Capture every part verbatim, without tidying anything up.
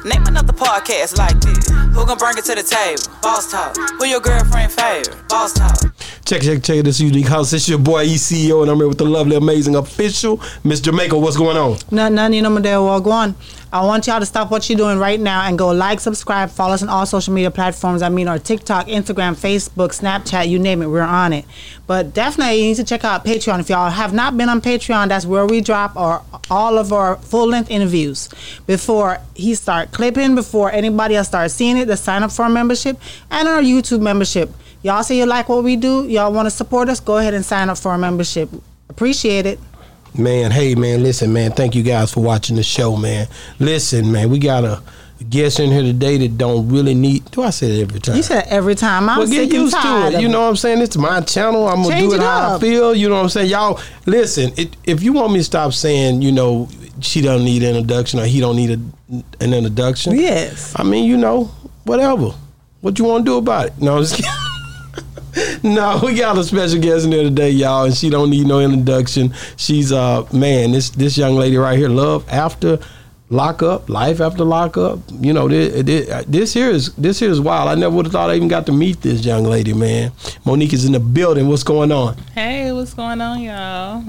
Name another podcast like this. Who gon' bring it to the table? Boss Talk. Who your girlfriend favorite? Boss Talk. Check, check, check this unique house. It's your boy E C O, and I'm here with the lovely, amazing official, Miss Jamaica. What's going on? None, none, you know, Madeo, well, go on. I want y'all to stop what you're doing right now and go like, subscribe, follow us on all social media platforms. I mean, our TikTok, Instagram, Facebook, Snapchat, you name it, we're on it. But definitely, you need to check out Patreon. If y'all have not been on Patreon, that's where we drop our all of our full-length interviews. Before he start clipping, before anybody else starts seeing it, to sign up for our membership and our YouTube membership. Y'all say you like what we do, y'all want to support us, go ahead and sign up for our membership. Appreciate it. Man, hey, man, listen, man, thank you guys for watching the show, man. Listen, man, we got a guest in here today that don't really need... Do I say it every time? You said it every time. I'm well, get sick and used to tired it. of You it. know what I'm saying? It's my channel. I'm going to Change do it, it how I up. feel. You know what I'm saying? Y'all, listen, it, if you want me to stop saying, you know, she don't need an introduction or he don't need a, an introduction. Yes. I mean, you know, whatever. What you want to do about it? No, I'm just kidding. No, we got a special guest in there today, y'all, and she don't need no introduction. She's uh man, this this young lady right here, love after lockup, life after lockup. You know, this, this, this here is this here is wild. I never would have thought I even got to meet this young lady, man. Monique is in the building. What's going on? Hey, what's going on, y'all?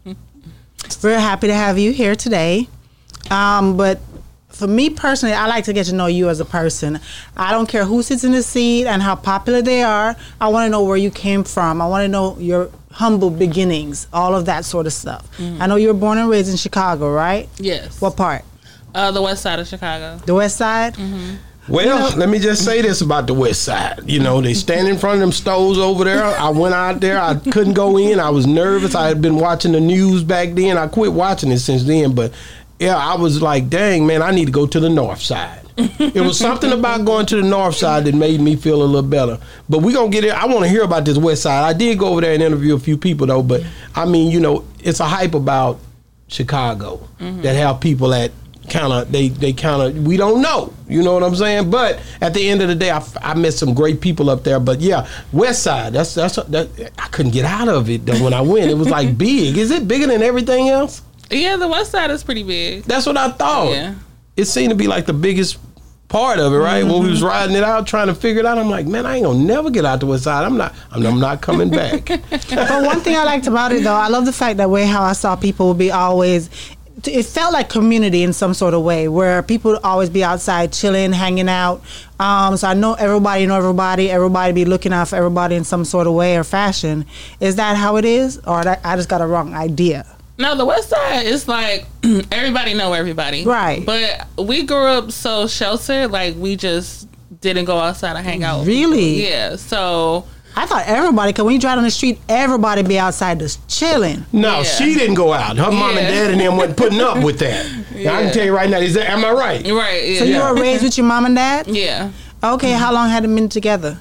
We're happy to have you here today. Um, but for me personally, I like to get to know you as a person. I don't care who sits in the seat and how popular they are. I want to know where you came from. I want to know your humble beginnings, all of that sort of stuff. Mm. I know you were born and raised in Chicago, right? Yes. What part? Uh, the west side of Chicago. The west side? Mm-hmm. Well, you know, let me just say this about the west side. You know, they stand in front of them stoves over there. I went out there. I couldn't go in. I was nervous. I had been watching the news back then. I quit watching it since then, but yeah, I was like, dang, man, I need to go to the north side. It was something about going to the north side that made me feel a little better. But we're going to get it. I want to hear about this west side. I did go over there and interview a few people, though. But, I mean, you know, it's a hype about Chicago mm-hmm. that have people that kind of, they, they kind of, we don't know. You know what I'm saying? But at the end of the day, I, I met some great people up there. But, yeah, west side, that's, that's that, I couldn't get out of it, though, when I went. It was, like, big. Is it bigger than everything else? Yeah, the west side is pretty big. That's what I thought. Yeah. It seemed to be like the biggest part of it, right? Mm-hmm. When we was riding it out, trying to figure it out, I'm like, man, I ain't gonna never get out the west side. I'm not. I'm, I'm not coming back. But one thing I liked about it, though, I love the fact that way how I saw people would be always. It felt like community in some sort of way, where people would always be outside chilling, hanging out. Um, so I know everybody know everybody. Everybody be looking out for everybody in some sort of way or fashion. Is that how it is, or that I just got a wrong idea? No, the west side is like everybody know everybody. Right. But we grew up so sheltered, like we just didn't go outside and hang out. Really? Yeah. So I thought everybody, because when you drive on the street, everybody be outside just chilling. No, yeah. she didn't go out. Her yeah. mom and dad and them wasn't putting up with that. Yeah. I can tell you right now, is that, am I right? Right. Yeah. So you were raised with your mom and dad? Yeah. Okay, mm-hmm. How long had them been together?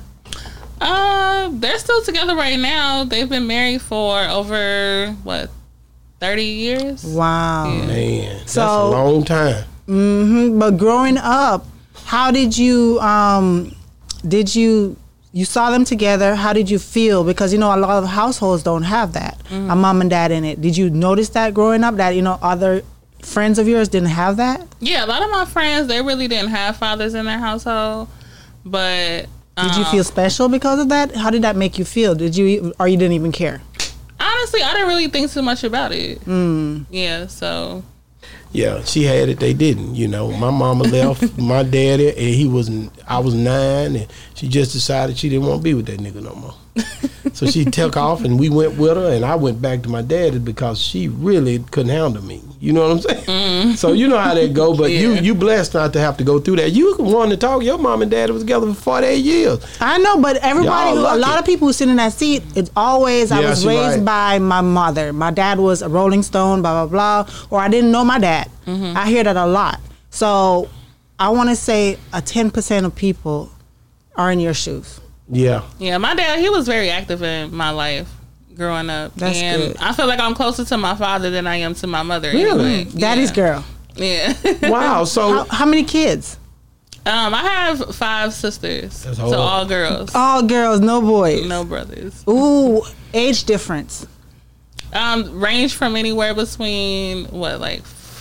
Uh, they're still together right now. They've been married for over, what, thirty years? Wow. Yeah. Man, that's so, a long time. Mm-hmm. But growing up, how did you, um, did you, you saw them together, how did you feel? Because, you know, a lot of households don't have that, mm-hmm. a mom and dad in it. Did you notice that growing up, that, you know, other friends of yours didn't have that? Yeah, a lot of my friends, they really didn't have fathers in their household, but... Um, did you feel special because of that? How did that make you feel? Did you, or you didn't even care? Honestly, I didn't really think too much about it. Mm. Yeah, so... Yeah, she had it, they didn't. You know, my mama left my daddy, and he was, I was nine, and she just decided she didn't want to be with that nigga no more. So she took off, and we went with her, and I went back to my daddy because she really couldn't handle me. You know what I'm saying? Mm. So you know how that go, but yeah. you you blessed not to have to go through that. You wanted to talk, your mom and daddy was together for forty-eight years. I know, but everybody, who, a lot of people who sit in that seat, it's always, I yeah, was raised right. by my mother. My dad was a Rolling Stone, blah, blah, blah, or I didn't know my dad. Mm-hmm. I hear that a lot. So I want to say a ten percent of people are in your shoes. Yeah. Yeah, my dad, he was very active in my life growing up. That's and good. I feel like I'm closer to my father than I am to my mother. Really? Anyway. Daddy's yeah. girl. Yeah. Wow. So how, how many kids? Um, I have five sisters. So all girls. All girls, no boys. No brothers. Ooh, age difference. Um, range from anywhere between what, like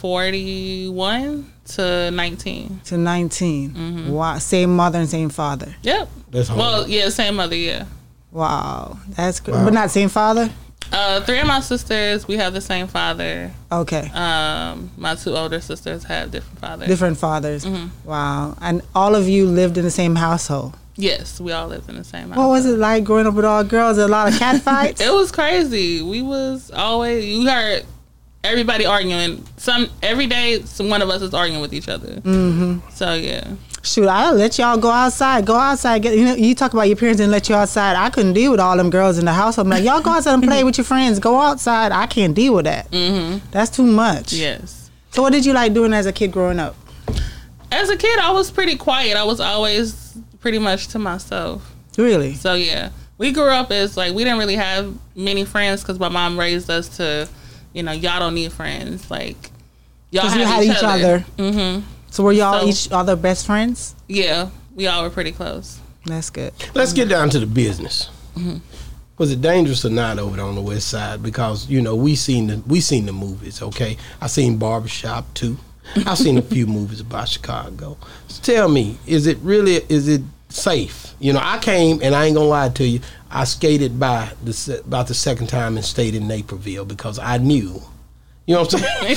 forty-one to nineteen. To nineteen. Mm-hmm. Wow. Same mother and same father. Yep. That's hard. Well, yeah, same mother, yeah. Wow. That's good. Wow. But not same father? Uh, three of my sisters, we have the same father. Okay. Um, my two older sisters have different fathers. Different fathers. Mm-hmm. Wow. And all of you lived in the same household? Yes, we all lived in the same house. What was it like growing up with all girls? A lot of cat fights? It was crazy. We was always, you heard everybody arguing. Some every day, some one of us is arguing with each other. Mm-hmm. So yeah. Shoot, I'll let y'all go outside. Go outside. Get, you know, you talk about your parents didn't let you outside. I couldn't deal with all them girls in the house. I'm like, y'all go outside and play with your friends. Go outside. I can't deal with that. Mm-hmm. That's too much. Yes. So what did you like doing as a kid growing up? As a kid, I was pretty quiet. I was always pretty much to myself. Really? So yeah, we grew up as like we didn't really have many friends because my mom raised us to, you know, y'all don't need friends. Like y'all have you had each, each other. other. Mm-hmm. So were y'all So- each other best friends? Yeah, we all were pretty close. That's good. Let's get down to the business. Mm-hmm. Was it dangerous or not over there on the west side? Because you know we seen the we seen the movies. Okay, I seen Barbershop too. I've seen a few movies about Chicago. So tell me, is it really is it safe? You know, I came and I ain't gonna lie to you. I skated by the se- about the second time and stayed in Naperville because I knew. You know what I'm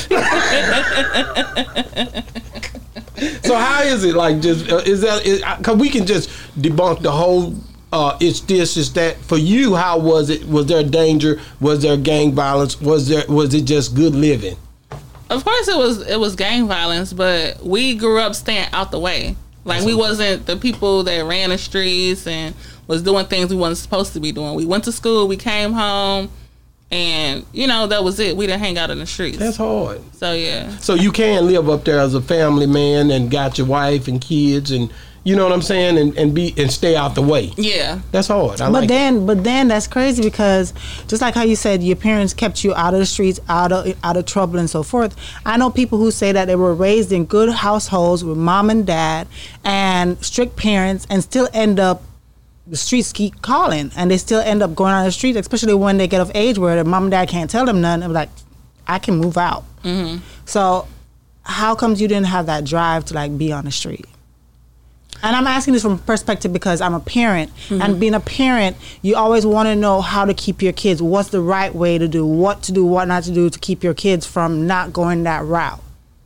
saying? So how is it like? Just uh, is that? Is, Cause we can just debunk the whole. Uh, it's this, it's that. For you, how was it? Was there danger? Was there gang violence? Was there? Was it just good living? Of course, it was. It was gang violence, but we grew up staying out the way. Like we wasn't the people that ran the streets and was doing things we wasn't supposed to be doing. We went to school. We came home. And, you know, that was it. We didn't hang out in the streets. That's hard. So, yeah. So you can live up there as a family man and got your wife and kids and, you know what I'm saying, and, and be and stay out the way. Yeah. That's hard. I but like then, it. but then that's crazy because just like how you said, your parents kept you out of the streets, out of out of trouble and so forth. I know people who say that they were raised in good households with mom and dad and strict parents and still end up the streets keep calling and they still end up going on the streets, especially when they get of age where their mom and dad can't tell them nothing. I'm like, I can move out. Mm-hmm. So how comes you didn't have that drive to like be on the street? And I'm asking this from perspective because I'm a parent, mm-hmm. and being a parent, you always want to know how to keep your kids, what's the right way to do, what to do, what not to do to keep your kids from not going that route.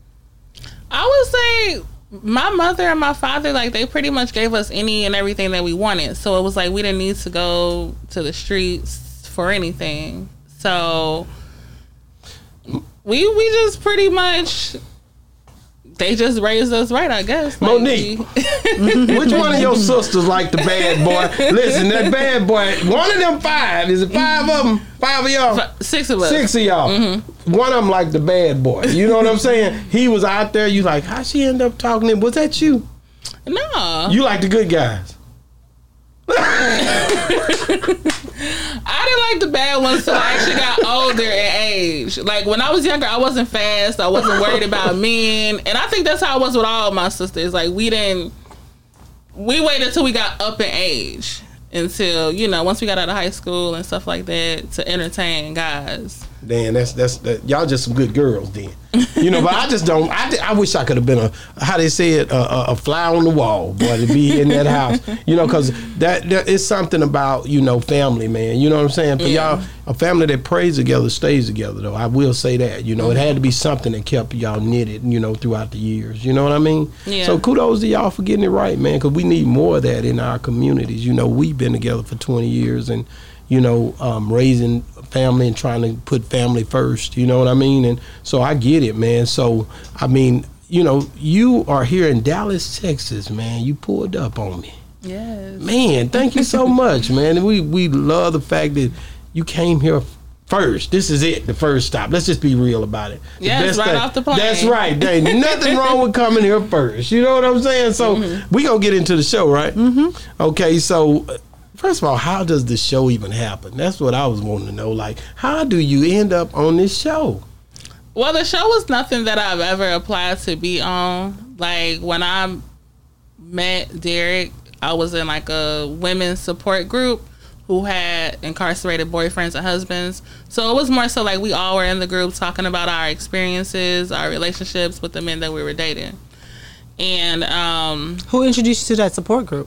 I would say my mother and my father, like, they pretty much gave us any and everything that we wanted. So it was like we didn't need to go to the streets for anything. So we we just pretty much, they just raised us right, I guess. Like, Monique, we, which one of your sisters like the bad boy? Listen, that bad boy, one of them five, is it five of them? Five of y'all? Six of us. Six of y'all. Mm-hmm. One of them like the bad boy. You know what I'm saying? He was out there, you like, how she end up talking to him? Was that you? No. You like the good guys. I didn't like the bad ones until I actually got older in age. Like, when I was younger, I wasn't fast. I wasn't worried about men. And I think that's how I was with all of my sisters. Like, we didn't... We waited until we got up in age. Until, you know, once we got out of high school and stuff like that, to entertain guys. Damn, that's that's that, y'all just some good girls then. You know, but I just don't. I, I wish I could have been a, how they say it, a, a, a fly on the wall, boy, to be in that house. You know, because that, that is something about, you know, family, man. You know what I'm saying? For Yeah. y'all, a family that prays together stays together, though. I will say that. You know, it had to be something that kept y'all knitted, you know, throughout the years. You know what I mean? Yeah. So kudos to y'all for getting it right, man, because we need more of that in our communities. You know, we've been together for twenty years and, you know, um, raising family and trying to put family first, you know what I mean? And so I get it, man. So, I mean, you know, you are here in Dallas, Texas, man. You pulled up on me. Yes. Man, thank you so much, man. And we, we love the fact that you came here first. This is it, the first stop. Let's just be real about it. The Yes, best right thing- off the plane. That's right. There ain't nothing wrong with coming here first. You know what I'm saying? So, Mm-hmm. we going to get into the show, right? Mm-hmm. Okay, so... First of all, how does the show even happen? That's what I was wanting to know. Like, how do you end up on this show? Well, the show was nothing that I've ever applied to be on. Like, when I met Derek, I was in like a women's support group who had incarcerated boyfriends and husbands. So it was more so like we all were in the group talking about our experiences, our relationships with the men that we were dating. And um, who introduced you to that support group?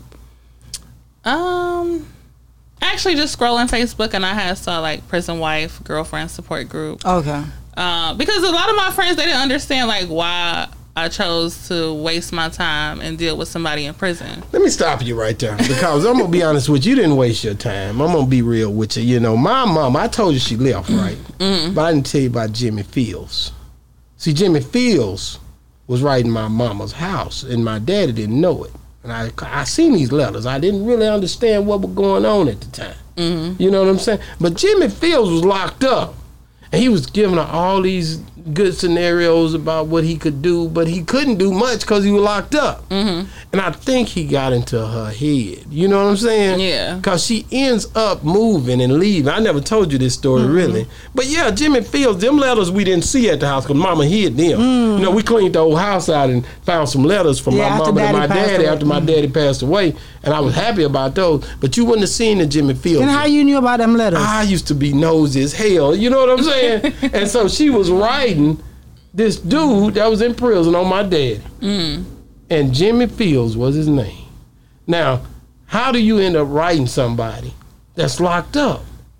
Um, actually, just scrolling Facebook, and I had saw like prison wife girlfriend support group. Okay. Uh, because a lot of my friends, they didn't understand like why I chose to waste my time and deal with somebody in prison. Let me stop you right there, because I'm gonna be honest with you. You didn't waste your time. I'm gonna be real with you. You know, my mom, I told you she left, right? Mm-hmm. But I didn't tell you about Jimmy Fields. See, Jimmy Fields was right in my mama's house, and my daddy didn't know it. And I I seen these letters. I didn't really understand what was going on at the time. Mm-hmm. You know what I'm saying? But Jimmy Fields was locked up, and he was giving her all these good scenarios about what he could do, but he couldn't do much because he was locked up. Mm-hmm. And I think he got into her head. You know what I'm saying? Yeah. Because she ends up moving and leaving. I never told you this story, mm-hmm. really. But yeah, Jimmy Fields, them letters we didn't see at the house because Mama hid them. Mm. You know, we cleaned the whole house out and found some letters from yeah, my mama and my daddy away. after my mm. daddy passed away. And I was happy about those. But you wouldn't have seen the Jimmy Fields. And how you knew about them letters? I used to be nosy as hell. You know what I'm saying? And so she was writing this dude that was in prison on my daddy. Mm. And Jimmy Fields was his name. Now, how do you end up writing somebody that's locked up?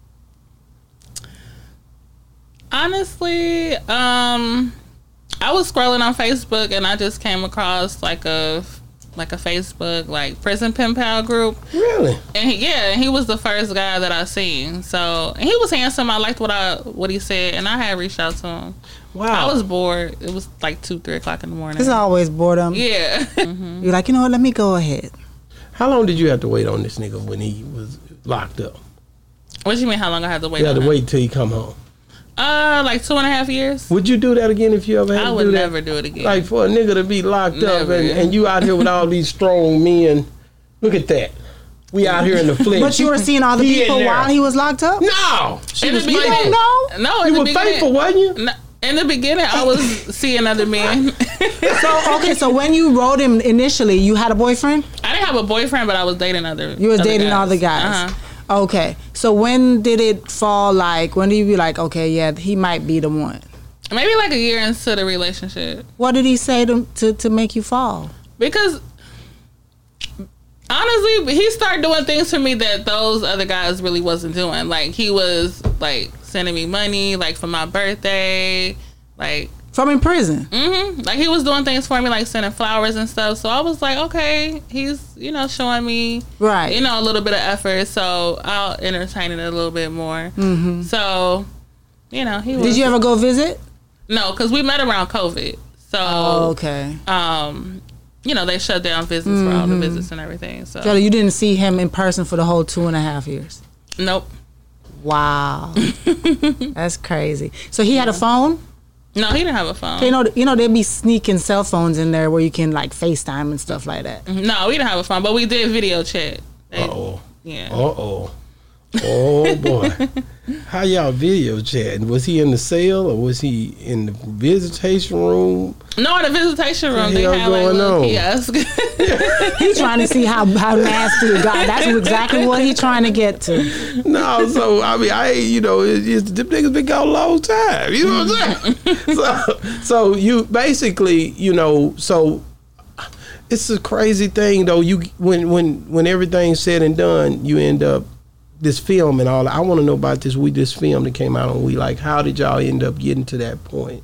Honestly, um, I was scrolling on Facebook and I just came across like a like a Facebook like prison pen pal group. Really? And he, yeah, he was the first guy that I seen. So and he was handsome. I liked what I what he said, and I had reached out to him. Wow. I was bored. It was like two, three o'clock in the morning. It's always boredom. Yeah. Mm-hmm. You're like, you know what? Let me go ahead. How long did you have to wait on this nigga when he was locked up? What do you mean? How long I had to wait? You had on to him? wait till he come home. Uh, like two and a half years. Would you do that again if you ever had I to would do that? never do it again. Like for a nigga to be locked Never. up and, and you out here with all these strong men. Look at that. We out here in the flesh. But you were seeing all the He in people there. while he was locked up? No. She In was the faithful. You beginning- don't know? No, in You the were beginning, faithful, wasn't you? No, in the beginning, I was seeing other men. So, okay, so when you wrote him initially, you had a boyfriend? I didn't have a boyfriend, but I was dating other. You was other dating guys. other guys. Uh-huh. Okay. So when did it fall like, when did you be like, okay, yeah, he might be the one? Maybe like a year into the relationship. What did he say to to, to make you fall? Because honestly, he started doing things for me that those other guys really wasn't doing. Like he was like sending me money, like for my birthday, like From in prison? mm-hmm. like he was doing things for me, like sending flowers and stuff. So I was like, okay, he's you know showing me Right. you know a little bit of effort, so I'll entertain it a little bit more. Mm-hmm. So you know he was. Did you ever go visit? No, because we met around COVID. So Oh, okay. um, you know they shut down visits mm-hmm. for all the visits and everything. So So you didn't see him in person for the whole two and a half years? nope. Wow. That's crazy. So he had a phone? No, he didn't have a phone. You know, you know, there'd be sneaking cell phones in there where you can like FaceTime and stuff like that. No, we didn't have a phone, but we did video chat. Uh oh. Yeah. Uh oh. Oh boy. How y'all video chatting? Was he in the cell or was he in the visitation room? No, in the visitation room, What they the hell had like a going little on? kiosk. He's trying to see how, how nasty it got. That's exactly what he's trying to get to. No, so I mean, I you know, it's, it's, them niggas been gone a long time. You know what I'm saying? so, so you basically, you know, so it's a crazy thing though. You when when when everything's said and done, you end up this film and all. I want to know about this. We this film that came out on We. Like, how did y'all end up getting to that point?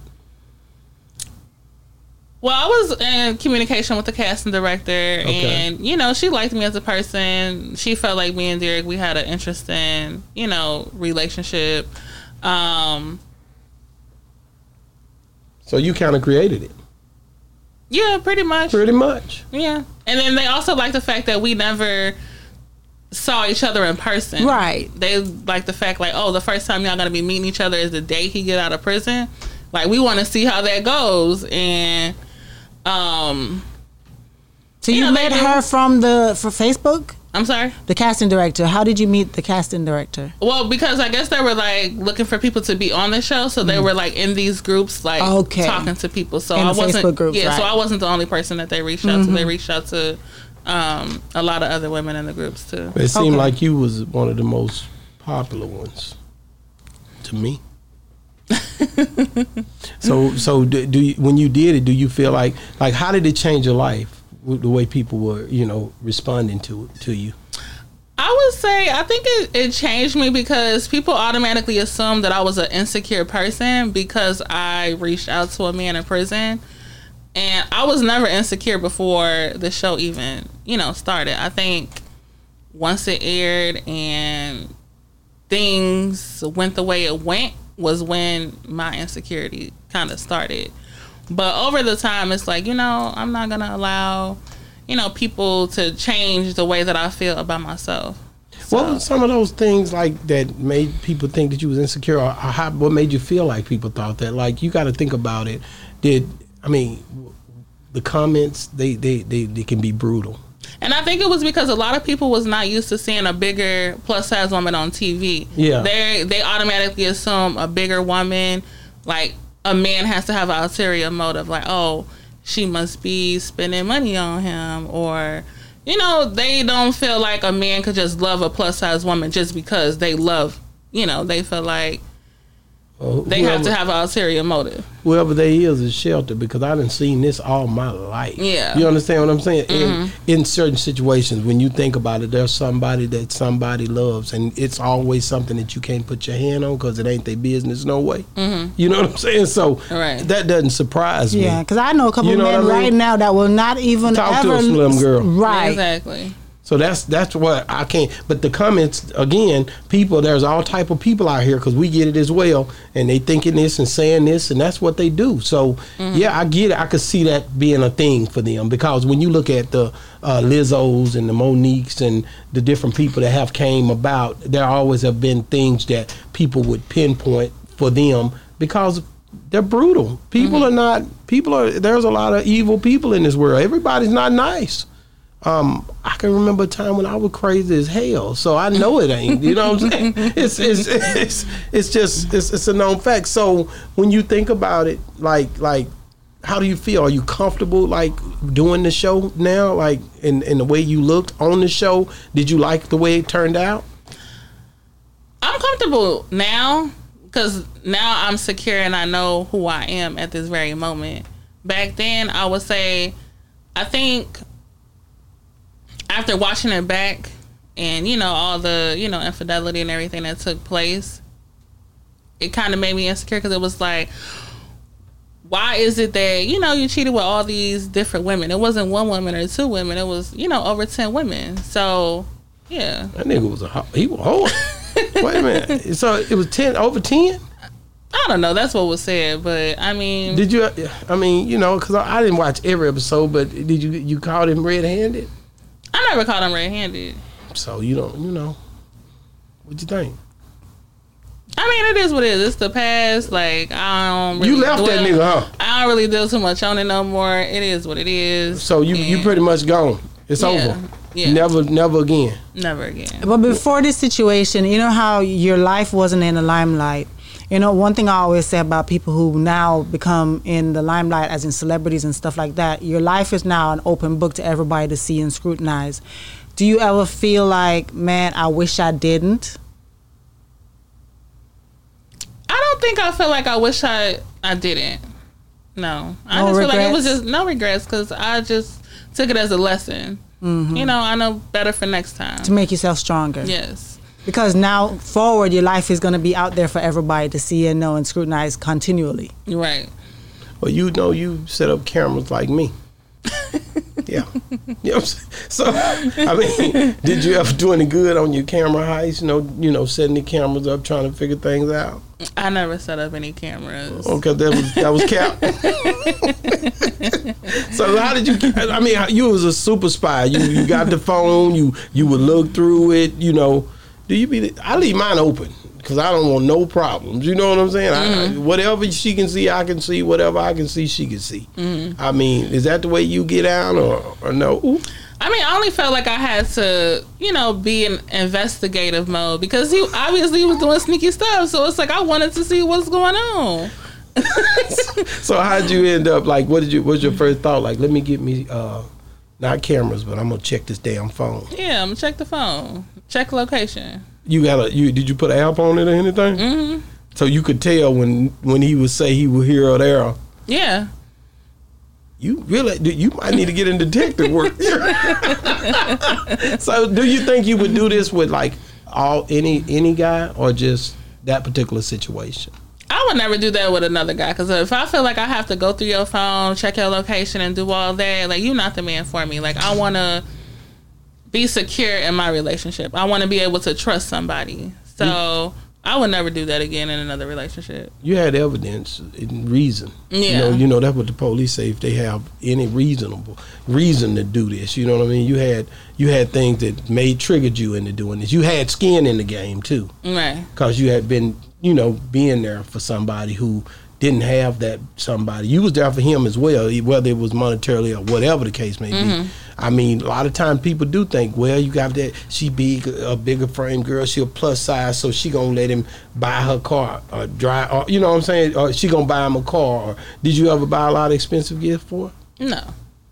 Well, I was in communication with the casting director, Okay. and you know, she liked me as a person. She felt like me and Derek, we had an interesting, you know, relationship. Um, So you kind of created it, yeah, pretty much. pretty much. Yeah, and then they also like the fact that we never saw each other in person. Right. They like the fact like, oh, the first time y'all gonna be meeting each other is the day he get out of prison. Like, we want to see how that goes, and um. So you, know, met they do- her from the for Facebook? I'm sorry. The casting director. How did you meet the casting director? Well, because I guess they were like looking for people to be on the show, so they were like in these groups, like Okay. talking to people. So In I the wasn't, Facebook groups, yeah. So right. I wasn't the only person that they reached out to. They reached out to um, a lot of other women in the groups too. It seemed Okay. like you was one of the most popular ones to me. so, so do, do you, when you did it, do you feel like like how did it change your life with the way people were, you know, responding to to you? I would say I think it, it changed me because people automatically assumed that I was an insecure person because I reached out to a man in prison. And I was never insecure before the show even, you know, started. I think once it aired and things went the way it went was when my insecurity kind of started. But over the time, it's like, you know, I'm not going to allow, you know, people to change the way that I feel about myself. So, What were some of those things like that made people think that you was insecure, or how, what made you feel like people thought that? Like, you got to think about it. Did I mean the comments? They, they they they can be brutal. and I think it was because a lot of people was not used to seeing a bigger plus size woman on T V. Yeah. They they automatically assume a bigger woman, like a man has to have an ulterior motive, like, oh, she must be spending money on him, or, you know, they don't feel like a man could just love a plus size woman just because they love, you know, they feel like Uh, they have to have an ulterior motive. Whoever they is is sheltered, because I done seen this all my life. Yeah. You understand what I'm saying? Mhm. In, in certain situations, when you think about it, there's somebody that somebody loves, and it's always something that you can't put your hand on because it ain't their business no way. Mhm. You know what I'm saying? So Right. that doesn't surprise me. Yeah, because I know a couple You know men what I mean? right now that will not even Talk to ever a slim girl. Right. Exactly. So that's that's what I can't. But the comments again, people. There's all type of people out here because we get it as well, and they thinking this and saying this, and that's what they do. So yeah, I get it. I could see that being a thing for them, because when you look at the uh, Lizzos and the Moniques and the different people that have came about, there always have been things that people would pinpoint for them because they're brutal. People are not. People are. There's a lot of evil people in this world. Everybody's not nice. Um, I can remember a time when I was crazy as hell, so I know it ain't. You know what I'm saying? It's it's it's it's just it's it's a known fact. So when you think about it, like like, how do you feel? Are you comfortable like doing the show now? Like in in the way you looked on the show, did you like the way it turned out? I'm comfortable now because now I'm secure and I know who I am at this very moment. Back then, I would say, I think after watching it back and, you know, all the, you know, infidelity and everything that took place, it kind of made me insecure because it was like, why is it that, you know, you cheated with all these different women? It wasn't one woman or two women. It was, you know, over ten women. So, yeah. That nigga was a ho- he was hard. Wait a minute. So it was ten over ten. I don't know. That's what was said, but I mean, Did you? I mean, you know, because I, I didn't watch every episode, but did you? You caught him red-handed? I never caught him red-handed. So you don't, you know, what you think? I mean, it is what it is. It's the past. Like, I don't really You left that dwell- nigga, huh? I don't really deal too much on it no more. It is what it is. So you you And pretty much gone. It's Yeah, over. yeah. Never never again. never again. But before this situation, you know how your life wasn't in the limelight. You know, one thing I always say about people who now become in the limelight, as in celebrities and stuff like that, your life is now an open book to everybody to see and scrutinize. Do you ever feel like, man, I wish I didn't? I don't think I feel like I wish I I didn't. No, I No just feel like it was regrets? just no regrets because I just took it as a lesson. You know, I know better for next time. To make yourself stronger. Yes. Because now forward, your life is going to be out there for everybody to see and know and scrutinize continually. Right. Well, you know, you set up cameras like me. Yeah. You know what I'm saying? So, I mean, did you ever do any good on your camera heist? You know, you know, setting the cameras up, trying to figure things out. I never set up any cameras. Okay, that was that was cap. So how did you? I mean, you was a super spy. You you got the phone. You you would look through it. You know, do you be? I leave mine open because I don't want no problems. You know what I'm saying? Mm-hmm. I, whatever she can see, I can see. Whatever I can see, she can see. Mm-hmm. I mean, is that the way you get out, or or no? I mean, I only felt like I had to, you know, be in investigative mode because he obviously was doing sneaky stuff. So it's like I wanted to see what's going on. So how'd you end up? Like, what did you? What's your first thought? Like, let me get me uh, Not cameras, but I'm gonna check this damn phone. Yeah, I'm gonna check the phone. Check location. You got a you? Did you put an app on it or anything? Mm-hmm. So you could tell when when he would say he was here or there. Yeah. You really, you might need to get in detective work. So, do you think you would do this with like all any any guy or just that particular situation? I would never do that with another guy because if I feel like I have to go through your phone, check your location, and do all that, like you're not the man for me. Like I want to be secure in my relationship. I want to be able to trust somebody. So. I would never do that again in another relationship. You had evidence and reason. Yeah. You know, you know that's what the police say if they have any reasonable reason to do this. You know what I mean? You had you had things that may triggered you into doing this. You had skin in the game too. Right. Because you had been, you know, being there for somebody who didn't have that somebody. You was there for him as well, whether it was monetarily or whatever the case may Mm-hmm. be. I mean, a lot of times people do think, well, you got that, she big, a bigger frame girl, she a plus size, so she gonna let him buy her car or drive, or, you know what I'm saying, or she gonna buy him a car. Or did you ever buy a lot of expensive gifts for her? No.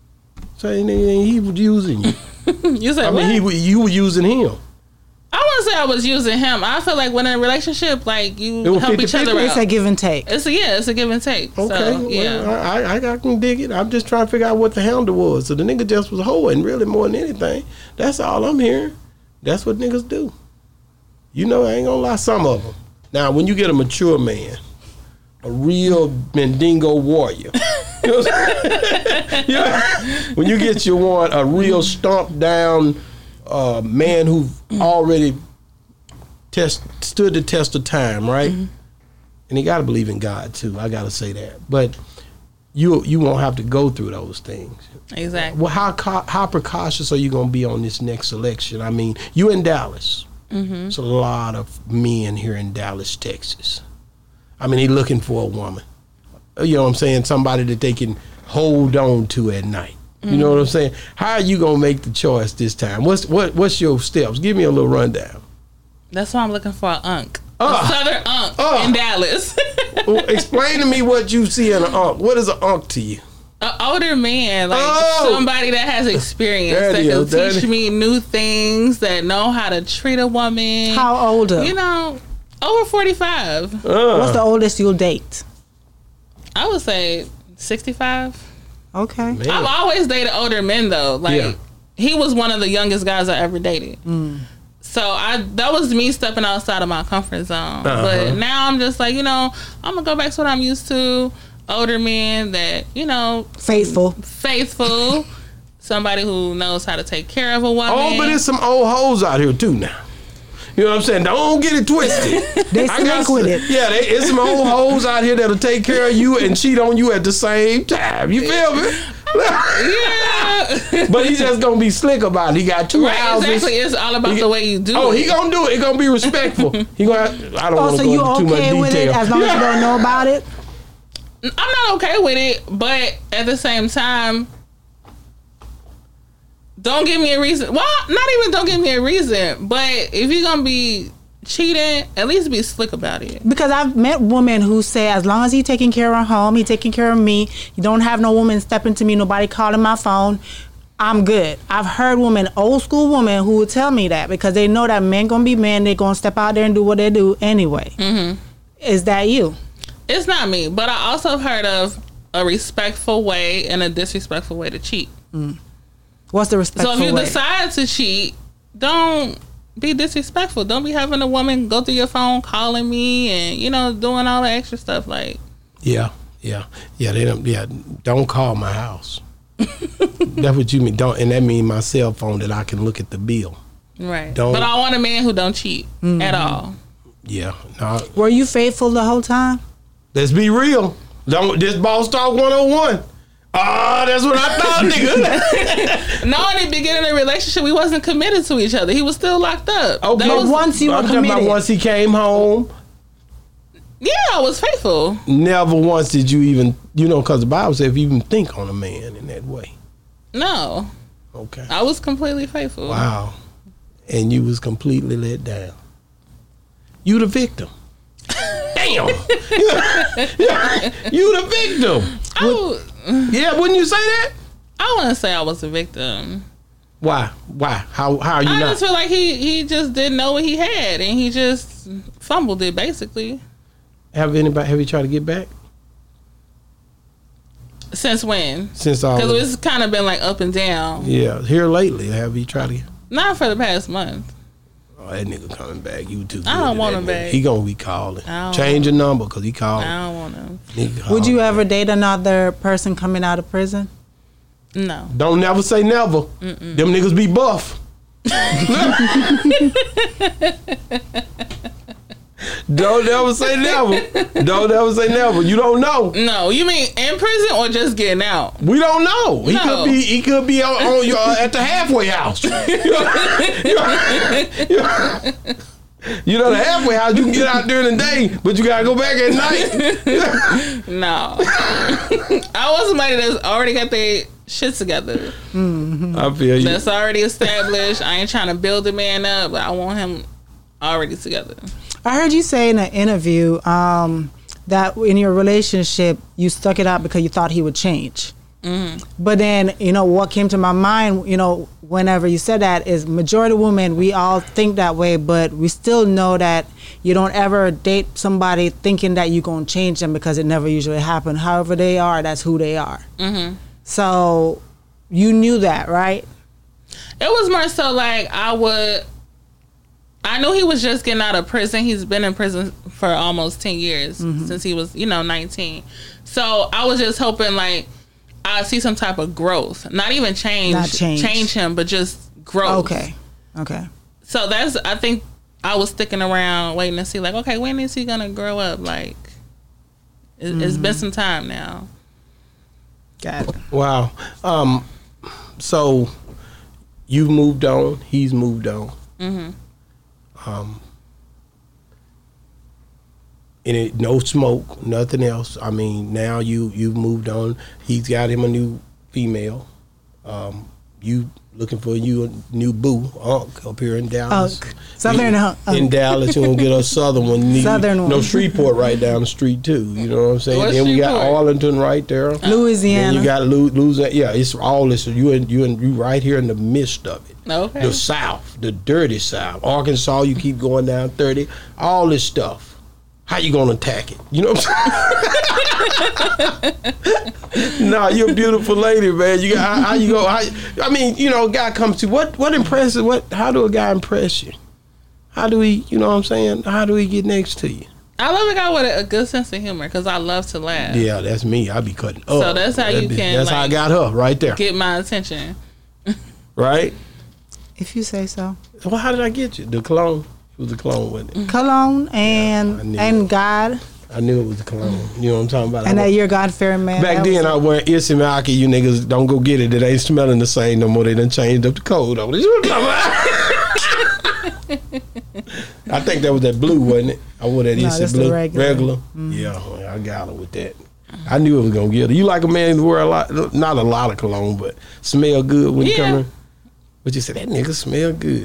So he was using you. You said I what? mean, he wa- you were using him. I wouldn't say I was using him. I feel like when in a relationship, like you It was help each fifty-fifty. other It's a out. give and take. It's a, yeah, it's a give and take. Okay, So, yeah. well, I, I, I can dig it. I'm just trying to figure out what the handle was. So the nigga just was hoeing, really, more than anything. That's all I'm hearing. That's what niggas do. You know, I ain't gonna lie, some of them. Now, when you get a mature man, a real Mandingo warrior, you know what I'm saying? You know, when you get your one, a real stomped down uh, man who already test stood the test of time, right? Mm-hmm. And you got to believe in God too. I got to say that, but you you won't have to go through those things. Exactly. Well, how ca- how precautious are you going to be on this next election? I mean, you in Dallas. Mm-hmm. There's a lot of men here in Dallas, Texas. I mean, they looking for a woman. You know what I'm saying? Somebody that they can hold on to at night. You mm-hmm. know what I'm saying? How are you gonna make the choice this time? What's what What's your steps? Give me a little rundown. That's why I'm looking for an unk. Uh, a southern unk uh, in Dallas. Well, explain to me what you see in an unk. What is an unk to you? An older man, like Oh! somebody that has experience, There that it can is, there teach it- me new things, that know how to treat a woman. How older? You know, over forty-five. Uh, What's the oldest you'll date? I would say sixty-five. Okay. man. I've always dated older men though. Like Yeah. he was one of the youngest guys I ever dated. Mm. So I that was me stepping outside of my comfort zone. Uh-huh. But now I'm just like, you know, I'm gonna go back to what I'm used to. Older men that, you know, Faithful. faithful, somebody who knows how to take care of a woman. Oh, but there's some old hoes out here too now. You know what I'm saying? Don't get it twisted. They I got slick with some- it. Yeah, there is some old hoes out here that'll take care of you and cheat on you at the same time. You feel me? Yeah. But he's just gonna be slick about it. He got two Right, houses. exactly. It's all about He- the way you do Oh, it. he gonna do it. He gonna be respectful. He gonna. I don't Oh, want so to go you into too much okay detail. with it as long as you don't know about it? I'm not okay with it, but at the same time, don't give me a reason. Well, not even don't give me a reason, but if you're gonna be cheating, at least be slick about it. Because I've met women who say, as long as he taking care of home, he taking care of me, you don't have no woman stepping to me, nobody calling my phone, I'm good. I've heard women, old school women, who would tell me that because they know that men gonna be men, they gonna step out there and do what they do anyway. Mm-hmm. Is that you? It's not me, but I also have heard of a respectful way and a disrespectful way to cheat. Mm. What's the respectful So if you way? decide to cheat, don't be disrespectful. Don't be having a woman go through your phone calling me and, you know, doing all the extra stuff. Like, Yeah, yeah, yeah. They don't. Yeah, don't call my house. That's what you mean. Don't, and that means my cell phone that I can look at the bill. right. Don't- But I want a man who don't cheat Mm-hmm. at all. Yeah, no. Were you faithful the whole time? Let's be real. Don't this boss talk one oh one. Ah, that's what I thought, nigga. No, in the beginning of the relationship, we wasn't committed to each other. He was still locked up. Okay. That But was- once you were I'm talking about committed. once he came home. yeah, I was faithful. Never once did you even, you know, because the Bible says if you even think on a man in that way. No, Okay. I was completely faithful. Wow. And you was completely let down. You the victim. Damn. Yeah, you the victim. I was- Yeah, wouldn't you say that? I wouldn't say I was a victim. Why? Why? How? How are you I not? just feel like he he just didn't know what he had, and he just fumbled it basically. Have anybody? Have you tried to get back? Since when? Since all. Because the- it's kind of been like up and down. Yeah, here lately. Have you tried to? Get, Not for the past month. oh, that nigga coming back. You too. Good I don't to want that him nigga. back. He gonna be calling. I don't Change your number because he calling. I don't want him. Nigga Would you calling. ever date another person coming out of prison? No. Don't never say never. Mm-mm. Them niggas be buff. Don't never say never. Don't ever say never. You don't know. No, you mean in prison or just getting out? We don't know. He No. could be. He could be on, on your, at the halfway house. You know, you know the halfway house. You can get out during the day, but you gotta go back at night. No. I want somebody that's already got their shit together. I feel you. That's already established. I ain't trying to build a man up, but I want him already together. I heard you say in an interview um, that in your relationship you stuck it out because you thought he would change. Mm-hmm. But then, you know, what came to my mind, you know, whenever you said that is majority of women, we all think that way, but we still know that you don't ever date somebody thinking that you're going to change them because it never usually happens. However they are, that's who they are. Mm-hmm. So you knew that, right? It was more so like I would. I knew he was just getting out of prison. He's been in prison for almost ten years Mm-hmm. since he was, you know, nineteen. So I was just hoping like I'd see some type of growth, not even change, Not change. change him, but just growth. Okay. Okay. So that's, I think I was sticking around waiting to see like, okay, when is he gonna grow up? Like, it, it's been some time now. Got it. Wow. Um. So you've moved on. He's moved on. Mm-hmm. Um, and it, no smoke, nothing else. I mean, now you you've moved on. He's got him a new female. Um, you looking for you a new boo, Unc, up here in Dallas. Unc. Southern in, Unc. in Dallas. You gonna get a southern one. You need- Southern one. No, Shreveport right down the street too. You know what I'm saying? What's Then we got Shreveport? Arlington right there. Louisiana. Then you got Lu- Louisiana. Yeah, it's all this. You and you and you right here in the midst of it. Okay. The South, the dirty South. Arkansas, you keep going down thirty. All this stuff. How you gonna attack it? You know what I'm saying? Nah, you're a beautiful lady, man. You got how, how you go? How, I mean, you know, a guy comes to what? What impresses? What? How do a guy impress you? How do he? You know what I'm saying? How do he get next to you? I love a guy with a, a good sense of humor because I love to laugh. Yeah, that's me. I be cutting up. So that's how you That- can, That's how I like, got her right there. Get my attention. Right. If you say so. Well, how did I get you? The cologne. It was the cologne, wasn't it? Cologne and I knew and it. God, I knew it was the cologne. You know what I'm talking about? I and that was- you're God-fearing man. Back That then, was- I wear Isimaki. You niggas don't go get it. It ain't smelling the same no more. They done changed up the code on it. I think that was that blue, wasn't it? I wore that No, Issy that's the blue. regular. Mm-hmm. Yeah, I got her with that. I knew it was gonna get her. You like a man who wear a lot, not a lot of cologne, but smell good when you Yeah. come in. But you said that nigga smell good.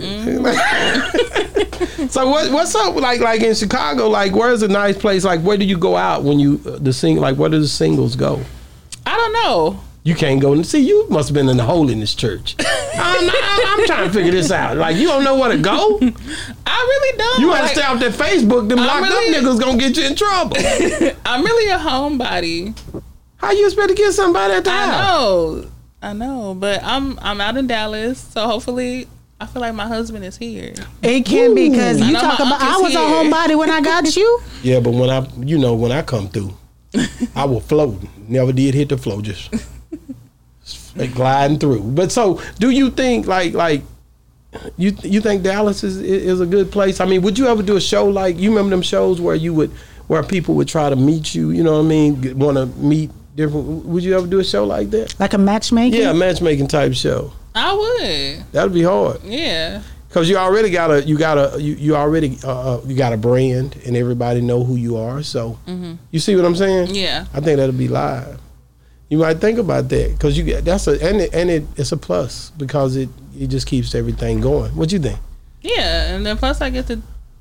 So what, what's up? Like like in Chicago, like where's a nice place? Like where do you go out when you uh, the sing? Like where do the singles go? I don't know. You can't go and see. You must have been in the holiness church. I'm, not, I'm trying to figure this out. Like you don't know where to go. I really don't. You gotta Like, stay out that Facebook. Them I'm locked really- up niggas gonna get you in trouble. I'm really a homebody. How you expect to get somebody at the I house? know. I know. But I'm I'm out in Dallas, so hopefully I feel like my husband is here. It can be because I you know talk my about. I uncle's was a here. homebody when I got you. Yeah, but when I, you know, when I come through, I will float. Never did hit the floor, just like gliding through. But so, do you think like like you you think Dallas is is a good place? I mean, would you ever do a show like you remember them shows where you would where people would try to meet you? You know what I mean? Want to meet different? Would you ever do a show like that? Like a matchmaking. Yeah, a matchmaking type show. I would. That'd be hard. Yeah. Cause you already got a, you got a, you, you already, uh, you got a brand, and everybody know who you are. So, you see what I'm saying? Yeah. I think that'll be live. You might think about that, cause you get that's a, and it, and it, it's a plus because it, it just keeps everything going. What you think? Yeah. And then plus I get to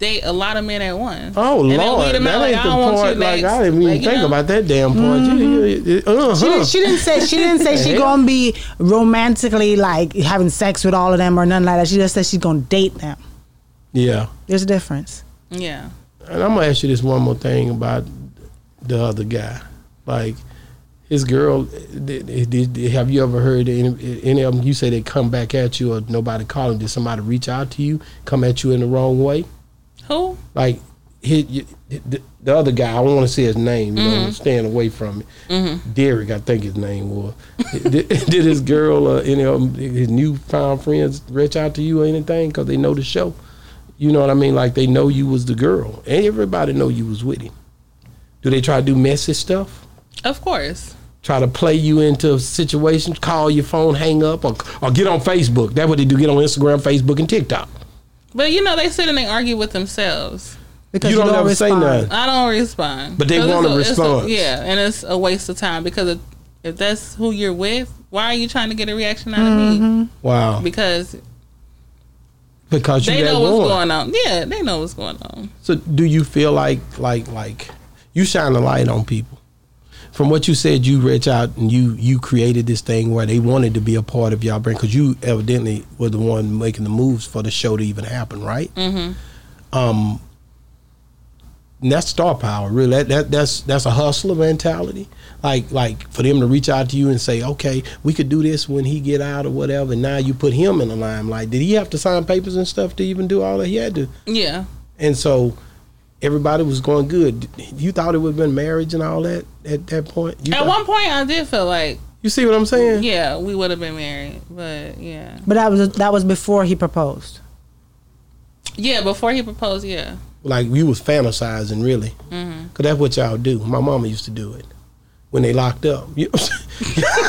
date a lot of men at once. Oh and Lord, then that out, ain't like, the I don't want part. you Like next. I didn't even Like, you think know? about that damn part. Mm-hmm. You- you- uh-huh. She, didn't- she didn't say she didn't say she gonna be romantically like having sex with all of them or nothing like that. She just said she's gonna date them. Yeah, There's a difference. Yeah. and I'm gonna ask you this one more thing about the other guy. Like his girl, did, did, did- have you ever heard any, any of them? You say they come back at you or nobody call them. Did somebody reach out to you, come at you in the wrong way? Who? Like his, the, the other guy, I don't want to say his name, you know, staying away from it. Mm-hmm. Derek, I think his name was. did, did his girl or any of them, his newfound friends reach out to you or anything because they know the show? You know what I mean? Like they know you was the girl, and everybody know you was with him. Do they try to do messy stuff? Of course. Try to play you into situations, call your phone, hang up, or, or get on Facebook. That's what they do, get on Instagram, Facebook, and TikTok. But you know, they sit and they argue with themselves. Because You you, don't don't, ever say respond. nothing. I don't respond. But they 'Cause want it's a it's response. yeah, and it's a waste of time because if, if that's who you're with, why are you trying to get a reaction out of me? Wow. Because Because you they that know what's one. going on. Yeah, they know what's going on. So do you feel like like like you shine a light on people? From what you said, you reach out and you you created this thing where they wanted to be a part of y'all brand because you evidently were the one making the moves for the show to even happen, right? Mm-hmm. Um, and that's star power, really. That, that that's that's a hustler mentality. Like like for them to reach out to you and say, okay, we could do this when he get out or whatever. And now you put him in the limelight. Did he have to sign papers and stuff to even do all that? He had to. Yeah. And so everybody was going good. You thought it would have been marriage and all that at that point? You At thought- one point, I did feel like, You see what I'm saying? yeah, we would have been married. But yeah. But that was that was before he proposed. Yeah, before he proposed, yeah. Like you was fantasizing, really. Mm-hmm. Because that's what y'all do. My mama used to do it when they locked up. You know what I'm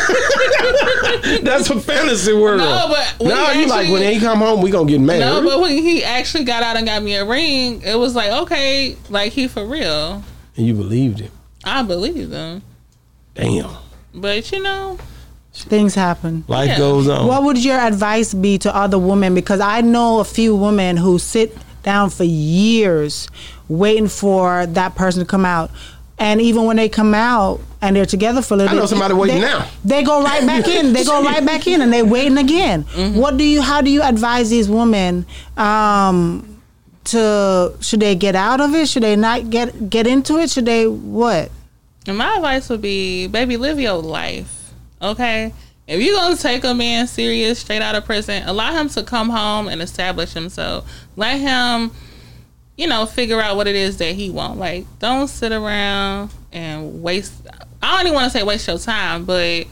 saying? That's a fantasy world. No, but when now he you like, actually- when they come home, we going to get married. No, but when he actually got out and got me a ring, it was like, okay, like he for real. And you believed him. I believe them. Damn. But you know, Things happen. Life Yeah. goes on. What would your advice be to other women? Because I know a few women who sit down for years waiting for that person to come out. And even when they come out and they're together for a little I know bit, somebody waiting they, now. They go right back in. They go right back in and they're waiting again. Mm-hmm. What do you, how do you advise these women um, to, should they get out of it? Should they not get, get into it? Should they, what? and my advice would be, baby, live your life, okay? If you're gonna take a man serious straight out of prison, allow him to come home and establish himself. Let him, you know, figure out what it is that he wants. Like, don't sit around and waste. I don't even want to say waste your time, but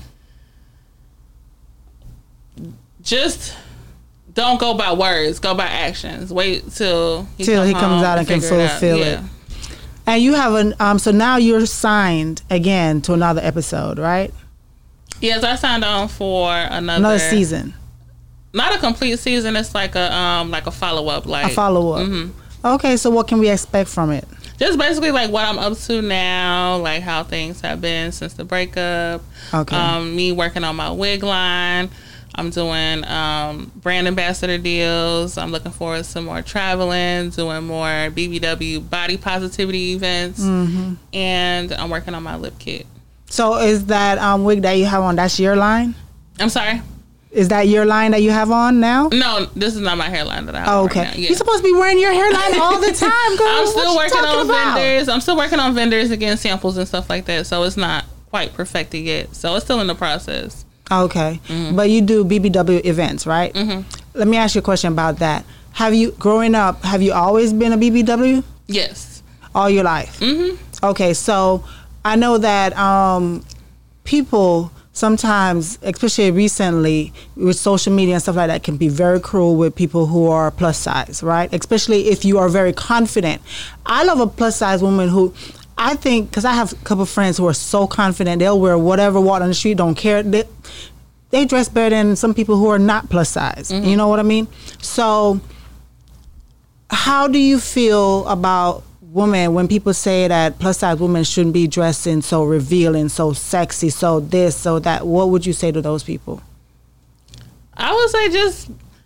just don't go by words. Go by actions. Wait till he, Till come he comes home out and can figure out. fulfill it. And you have an, um, so now you're signed again to another episode, right? Yes, I signed on for another Another season. Not a complete season. It's like a um like a follow up, like A follow up. Mhm. Okay, so what can we expect from it? Just basically like what I'm up to now, like how things have been since the breakup. Okay. Um, me working on my wig line. I'm doing um, brand ambassador deals. I'm looking forward to some more traveling, doing more B B W body positivity events, Mm-hmm. and I'm working on my lip kit. So is that um, wig that you have on, that's your line? I'm sorry. Is that your line that you have on now? No, this is not my hairline that I have Oh, right okay. now. Yeah. You're supposed to be wearing your hairline all the time, girl. I'm What still you working talking on about? vendors. I'm still working on vendors again, samples and stuff like that. So it's not quite perfected yet. So it's still in the process. Okay. Mm-hmm. But you do B B W events, right? Mhm. Let me ask you a question about that. Have you, growing up, have you always been a B B W Yes. all your life? Mhm. Okay, so I know that um, people sometimes, especially recently with social media and stuff like that, can be very cruel with people who are plus size, right? Especially if you are very confident. I love a plus size woman who, I think, because I have a couple of friends who are so confident, they'll wear whatever, walk on the street, don't care. They, they dress better than some people who are not plus size. You know what I mean? So how do you feel about women when people say that plus size women shouldn't be dressing so revealing, so sexy, so this, so that? What would you say to those people? I would say just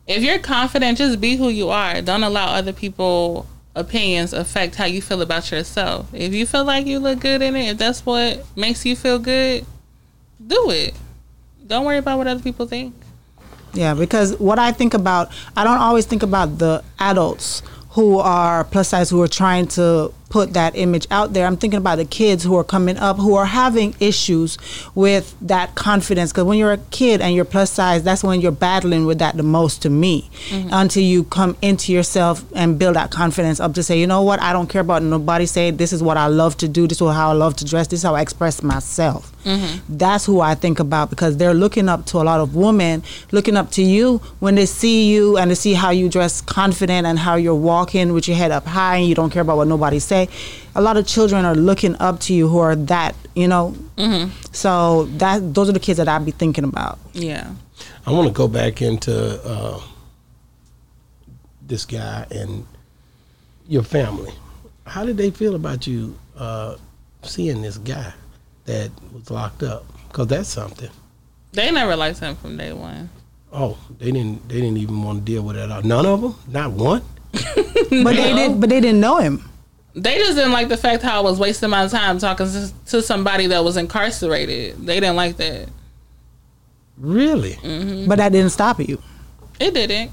if you're confident, just be who you are. Don't allow other people opinions affect how you feel about yourself. If you feel like you look good in it, if that's what makes you feel good, do it. Don't worry about what other people think. Yeah, because what I think about, I don't always think about the adults who are plus size who are trying to put that image out there. I'm thinking about the kids who are coming up who are having issues with that confidence. Because when you're a kid and you're plus size, that's when you're battling with that the most to me. Mm-hmm. Until you come into yourself and build that confidence up to say, you know what, I don't care about nobody saying this is what I love to do, this is how I love to dress, this is how I express myself. Mm-hmm. That's who I think about, because they're looking up to a lot of women, looking up to you when they see you and they see how you dress confident and how you're walking with your head up high and you don't care about what nobody say. A lot of children are looking up to you who are that, you know. Mm-hmm. So that those are the kids that I'd be thinking about. Yeah. I want to go back into uh, this guy and your family. How did they feel about you uh, seeing this guy that was locked up? Because that's something. They never liked him from day one. Oh, they didn't. They didn't even want to deal with it at all. None of them. Not one. But no. they did. But they didn't know him. They just didn't like the fact how I was wasting my time talking to, to somebody that was incarcerated. They didn't like that. Really? Mm-hmm. But that didn't stop you. It didn't.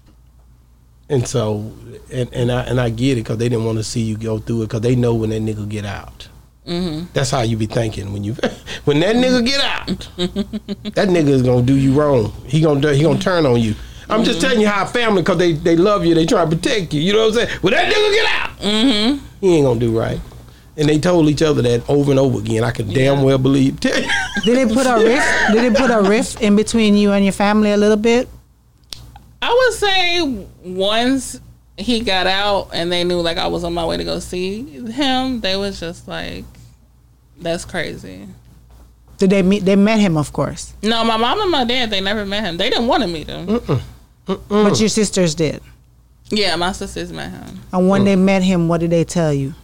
And so, and, and I and I get it, because they didn't want to see you go through it, because they know when that nigga get out. Mm-hmm. That's how you be thinking when you when that nigga get out. That nigga is gonna do you wrong. He gonna he gonna turn on you. I'm mm-hmm. just telling you how family, because they, they love you, they try to protect you. You know what I'm saying? When that nigga get out, mm-hmm. he ain't gonna do right. And they told each other that over and over again. I could yeah. damn well believe. Did they put a rift? Did they put a rift in between you and your family a little bit? I would say once he got out and they knew like I was on my way to go see him, they was just like, "That's crazy." Did they meet? They met him, of course. No, my mom and my dad, they never met him. They didn't want to meet him. Mm-mm. Mm-mm. But your sisters did. Yeah, my sisters met him. And when mm. they met him, what did they tell you?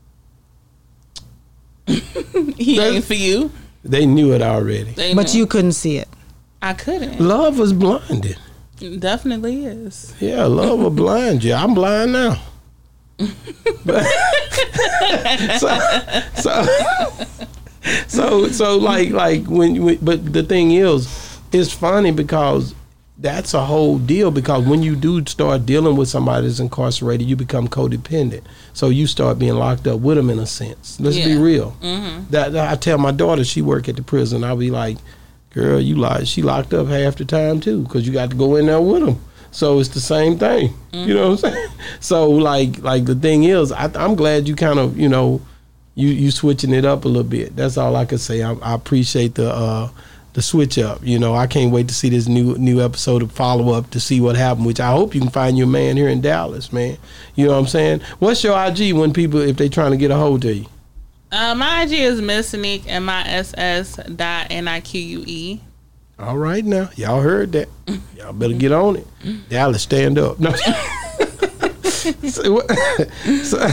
He they, ain't for you. They knew it already. They but knew. You couldn't see it. I couldn't. Love was blinded. It definitely is. Yeah, love will blind you. I'm blind now. But, so, so, so, so, like, like when, when, but the thing is, it's funny because that's a whole deal, because when you do start dealing with somebody that's incarcerated, you become codependent. So you start being locked up with them in a sense. Let's yeah. be real. Mm-hmm. That, that I tell my daughter, she work at the prison, I'll be like, girl, you like she locked up half the time too, because you got to go in there with them. So it's the same thing. Mm-hmm. You know what I'm saying? So like like the thing is, I, I'm glad you kind of, you know, you you switching it up a little bit. That's all I can say. I, I appreciate the uh, the switch up. You know, I can't wait to see this new new episode of Follow Up to see what happened. Which I hope you can find your man here in Dallas, man. You know what I'm saying? What's your I G when people, if they trying to get a hold of you? Uh, my I G is Miss Nique, M I S S dot N I Q U E. All right now, y'all heard that. Y'all better get on it. Dallas, stand up. No. so, so,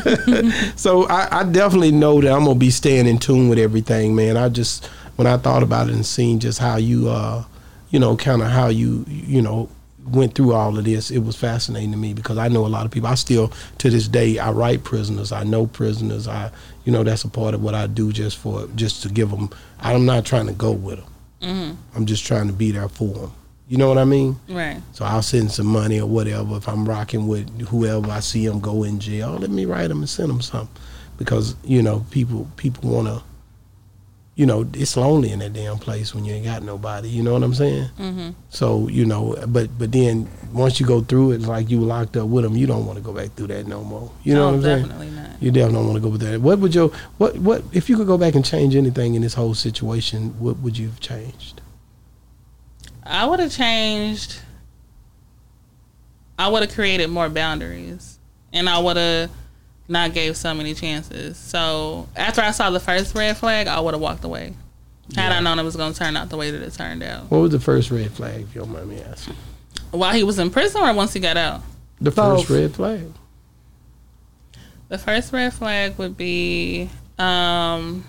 so I, I definitely know that I'm gonna be staying in tune with everything, man. I just, when I thought about it and seen just how you, uh, you know, kind of how you, you know, went through all of this, it was fascinating to me, because I know a lot of people. I still, to this day, I write prisoners. I know prisoners. I, you know, that's a part of what I do, just for, just to give them. I'm not trying to go with them. Mm-hmm. I'm just trying to be there for them. You know what I mean? Right. So I'll send some money or whatever if I'm rocking with whoever I see them go in jail. Let me write them and send them something, because you know people people want to. You know, it's lonely in that damn place when you ain't got nobody. You know what I'm saying? Mm-hmm. So you know, but but then once you go through it, it's like you were locked up with them. You don't want to go back through that no more. You know no, what I'm saying? Definitely not. You definitely don't want to go with that. What would your what what if you could go back and change anything in this whole situation? What would you have changed? I would have changed. I would have created more boundaries, and I would have not gave so many chances. So after I saw the first red flag, I would have walked away. Had yeah. I known it was going to turn out the way that it turned out. What was the first red flag, if you don't mind me asking? While he was in prison, or once he got out? The first Both. red flag. The first red flag would be, um,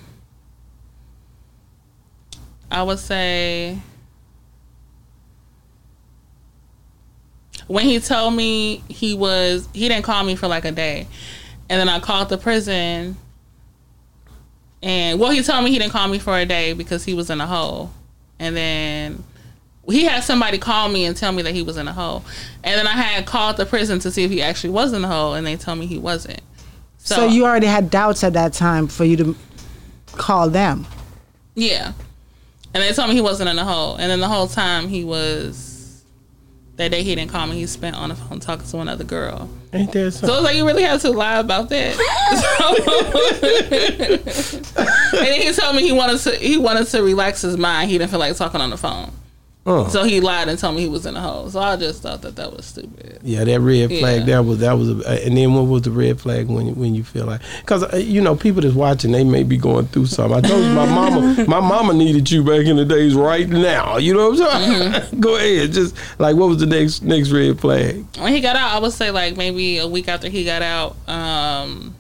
I would say, when he told me he was, he didn't call me for like a day. And then I called the prison. And, well, he told me he didn't call me for a day because he was in a hole. And then he had somebody call me and tell me that he was in a hole. And then I had called the prison to see if he actually was in the hole, and they told me he wasn't. So, So you already had doubts at that time for you to call them. yeah. And they told me he wasn't in the hole. And then the whole time he was, that day he didn't call me, he spent on the phone talking to another girl. Ain't that So something? it's like, you really have to lie about that. So, and then he told me he wanted to he wanted to relax his mind. He didn't feel like talking on the phone. Uh. So he lied and told me he was in a hole. So I just thought that that was stupid. Yeah, that red flag. Yeah. That was that was. A, and then what was the red flag when you, when you feel like? Because uh, you know, people that's watching, they may be going through something. I told you, my mama, my mama needed you back in the days. Right now, you know what I'm saying? Mm-hmm. Go ahead. Just like, what was the next next red flag? When he got out, I would say like maybe a week after he got out, um,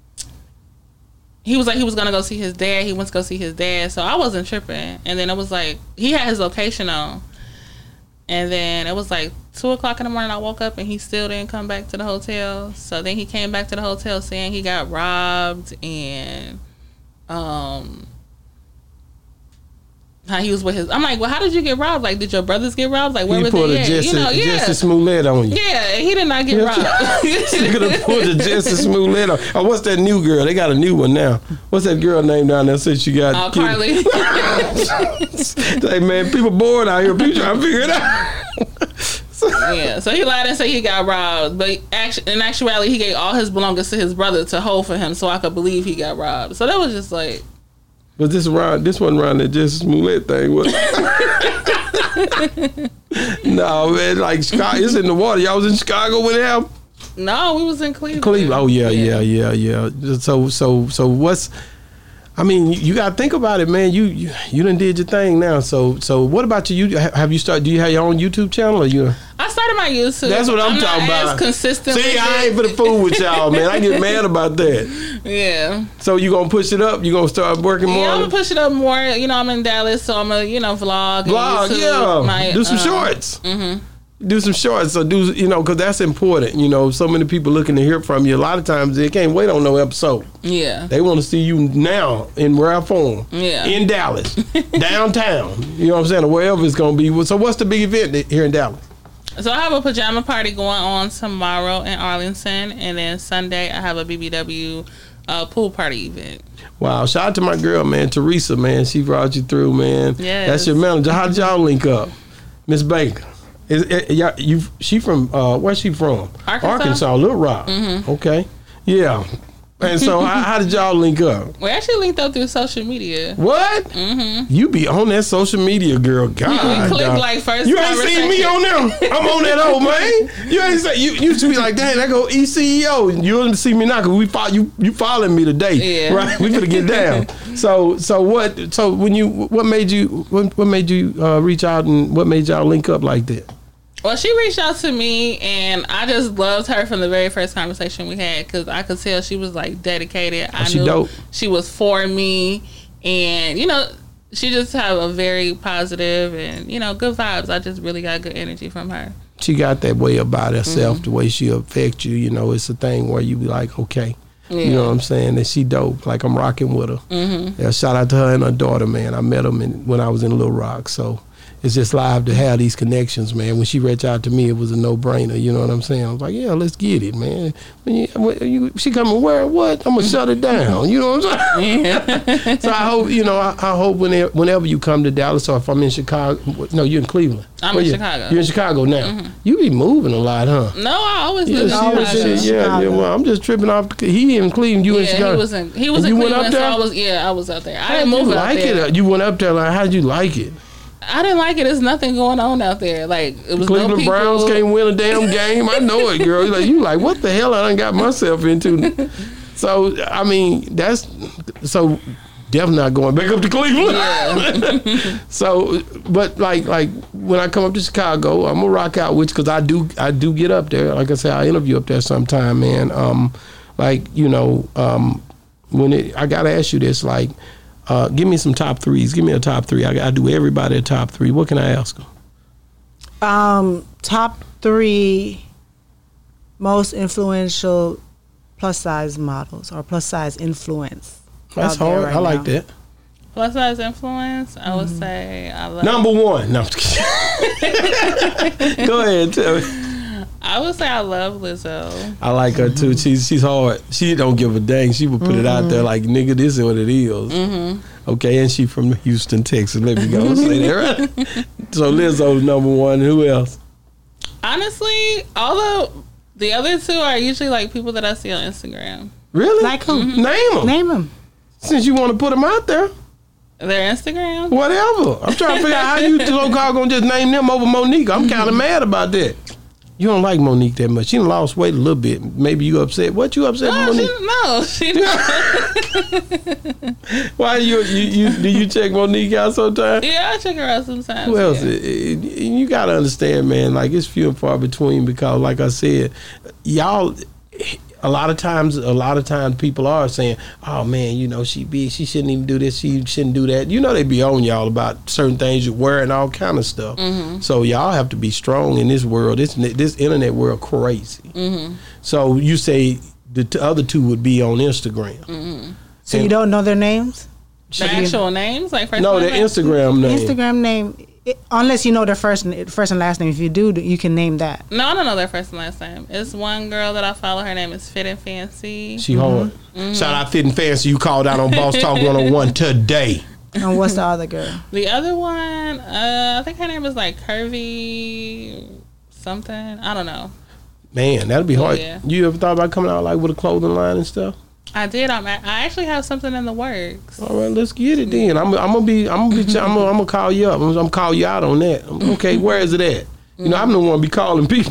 he was like he was gonna go see his dad. He went to go see his dad, so I wasn't tripping. And then it was like he had his location on, and then it was like two o'clock in the morning. I woke up and he still didn't come back to the hotel. So then he came back to the hotel saying he got robbed and um. how he was with his. I'm like, well, how did you get robbed? Like, did your brothers get robbed? Like, where He were put they a at? Jesse, You know, yeah, Jesse Smollett on you. yeah. He did not get robbed. He could have put a Jesse Smollett on. Oh, what's that new girl? They got a new one now. What's that girl name down there since she got? Oh, Carly. Hey man, people bored out here. People trying to figure it out. Yeah, so he lied and said he got robbed, but actually, in actuality, he gave all his belongings to his brother to hold for him, so I could believe he got robbed. So that was just like. But this around, this wasn't around that Jesse Smollett thing, was it? No, man, like Chicago, it's in the water. Y'all was in Chicago when it happened? No, we was in Cleveland. Cleveland. Oh yeah, yeah, yeah, yeah. So, so, so what's? I mean, you, you got to think about it, man. You, you, you done did your thing now. So, so what about you? You have you started? Do you have your own YouTube channel, or you? I started my YouTube. That's what I'm, I'm talking not about. As consistent. See, with I it. ain't for the fool with y'all, man. I get mad about that. Yeah. So you gonna push it up? You gonna start working more? Yeah, I'm on gonna it? push it up more. You know, I'm in Dallas, so I'm gonna, you know, vlog. Vlog, and YouTube, yeah. my, do some um, shorts. Mm-hmm. Do some shorts. So do you know? Because that's important. You know, so many people looking to hear from you. A lot of times they can't wait on no episode. Yeah. They want to see you now in rare form. Yeah. In Dallas, downtown. You know what I'm saying? Or wherever it's gonna be. So what's the big event here in Dallas? So I have a pajama party going on tomorrow in Arlington, and then Sunday I have a B B W uh, pool party event. Wow! Shout out to my girl, man, Teresa, man. She brought you through, man. Yes. That's your manager. How did y'all link up, Miss Baker? Is it, y'all, you? She from? Uh, where's she from? Arkansas. Arkansas, Little Rock. Mm-hmm. Okay. Yeah. And so, how, how did y'all link up? We actually linked up through social media. What? Mm-hmm. You be on that social media, girl. God, We clicked dog. like first. You ain't seen me on there. I'm on that old man. You ain't say you you used to be like, dang, that go E C E O. You don't see me now because we follow you. You following me today, Yeah. right? We gonna get down. So so what? So when you what made you what, what made you uh, reach out and what made y'all link up like that? Well, she reached out to me, and I just loved her from the very first conversation we had because I could tell she was like dedicated. I she knew dope. she was for me, and you know, she just have a very positive and you know good vibes. I just really got good energy from her. She got that way about herself, Mm-hmm. the way she affect you. You know, it's a thing where you be like, okay. Yeah. You know what I'm saying? That she dope. Like I'm rocking with her. Mm-hmm. Yeah, shout out to her and her daughter, man. I met them in, when I was in Little Rock. So it's just live to have these connections, man. When she reached out to me, it was a no-brainer. You know what I'm saying? I was like, yeah, let's get it, man. When you, when you, she coming where? What? I'm gonna shut it down. You know what I'm saying? Yeah. So I hope, you know, I, I hope whenever, whenever you come to Dallas, or if I'm in Chicago, no, you're in Cleveland. I'm Where in you? Chicago. You're in Chicago now. Mm-hmm. You be moving a lot, huh? No, I always Yeah, lived she in always was in in- Chicago. yeah, yeah. Chicago. Well, I'm just tripping off. The, he in Cleveland. You in Yeah, Chicago. he was in he was And in you went up Cleveland, so there? I was yeah, I was out there. I How didn't did move you out like there. it? You went up there. Like, how did you like it? I didn't like it. There's nothing going on out there. Like it was Cleveland no people. Browns can't win a damn game. I know it, girl. Like you, like what the hell I done got myself into. So I mean, that's so definitely not going back up to Cleveland. Yeah. So, but like like when I come up to Chicago, I'm gonna rock out with because I do I do get up there. Like I said, I interview up there sometime, man. Um, like you know, um, when it, I gotta ask you this, like. Uh, give me some top threes. Give me a top three. I, I do everybody a top three. What can I ask them? Um, top three most influential plus size models or plus size influence. That's out there hard. right I like now. that. Plus size influence, I would say I love. Number one. No, I'm just kidding. Go ahead, tell me. I would say I love Lizzo. I like her too. She's she's hard. She don't give a dang. She would put it out there like, nigga, this is what it is. Mm-hmm. Okay, and she from Houston, Texas. Let me go say that right. So Lizzo's number one. Who else? Honestly, all the the other two are usually like people that I see on Instagram. Really? Like who? Name them. Name them. Since you want to put them out there. Their Instagram? Whatever. I'm trying to figure out how you so-called gonna just name them over Monique. I'm kind of mad about that. You don't like Monique that much. She done lost weight a little bit. Maybe you upset. What you upset No, with she, Monique? no, she Why you, you you do you check Monique out sometimes? Yeah, I check her out sometimes. Who else? Yeah. It- it- you gotta understand, man. Like it's few and far between because, like I said, y'all. A lot of times, a lot of times, people are saying, "Oh man, you know she be, she shouldn't even do this, she shouldn't do that." You know they be on y'all about certain things you wear and all kind of stuff. Mm-hmm. So y'all have to be strong in this world. This this internet world crazy. Mm-hmm. So you say the t- other two would be on Instagram. Mm-hmm. So you don't know their names? The actual names, like first No, and their last name? Instagram name. Instagram name, it, unless you know their first first and last name. If you do, you can name that. No, I don't know their first and last name. It's one girl that I follow. Her name is Fit and Fancy. She hard. Mm-hmm. Shout out Fit and Fancy. You called out on Boss Talk one oh one today. And what's the other girl? The other one, uh, I think her name is like Curvy something. I don't know. Man, that'd be hard. Yeah. You ever thought about coming out like with a clothing line and stuff? I did. I'm. a- I actually have something in the works. All right, let's get it then. I'm, I'm gonna be, I'm gonna be, I'm gonna, I'm gonna call you up. I'm, I'm gonna call you out on that. Okay, where is it at? You know, I'm the one be calling people.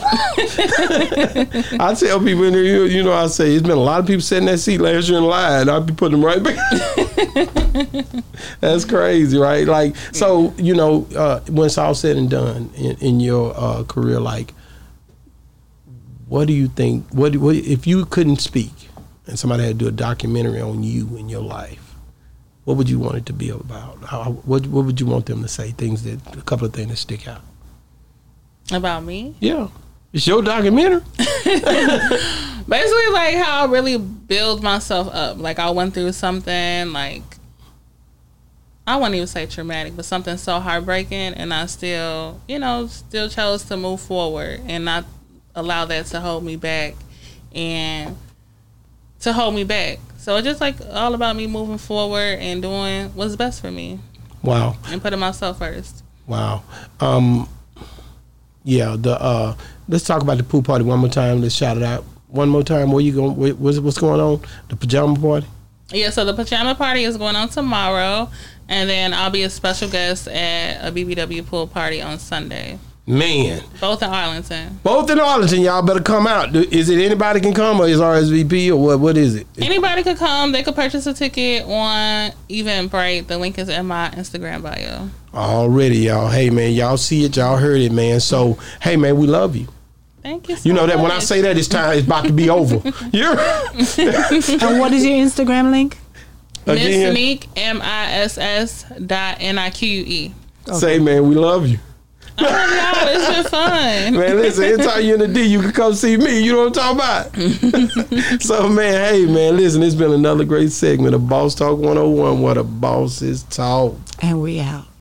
I tell people in there, you you know, I say it's been a lot of people sitting in that seat last year in line. I'll be putting them right back. That's crazy, right? Like, so you know, uh, when it's all said and done in, in your uh, career, like, what do you think? What, what if you couldn't speak? And somebody had to do a documentary on you in your life, what would you want it to be about? How, what what would you want them to say? Things that, a couple of things that stick out. About me? Yeah. It's your documentary. Basically, like how I really build myself up. Like I went through something like, I wouldn't even say traumatic, but something so heartbreaking, and I still, you know, still chose to move forward and not allow that to hold me back and to hold me back. So it's just like all about me moving forward and doing what's best for me Wow. and putting myself first. Wow. Um, yeah, the uh, let's talk about the pool party one more time. Let's shout it out one more time. Where you going? Where, what's, what's going on? The pajama party? Yeah, so the pajama party is going on tomorrow, and then I'll be a special guest at a B B W pool party on Sunday. Man. Both in Arlington. Both in Arlington, y'all better come out. Do- Is it anybody can come or is R S V P or what? What is it? Anybody could come. They could purchase a ticket on Eventbrite. The link is in my Instagram bio. Already, y'all. Hey, man, y'all see it. Y'all heard it, man. So, hey, man, we love you. Thank you so You know that when I much. say that, it's time. It's about to be over. You're And what is your Instagram link? Miss again. Meek, M I S S dot N I Q U E. Say, man, we love you. I love y'all. It's been fun. Man, listen, anytime you're in the D, you can come see me. You know what I'm talking about? So, man, hey, man, listen, it's been another great segment of Boss Talk one oh one, where the bosses talk. And we out.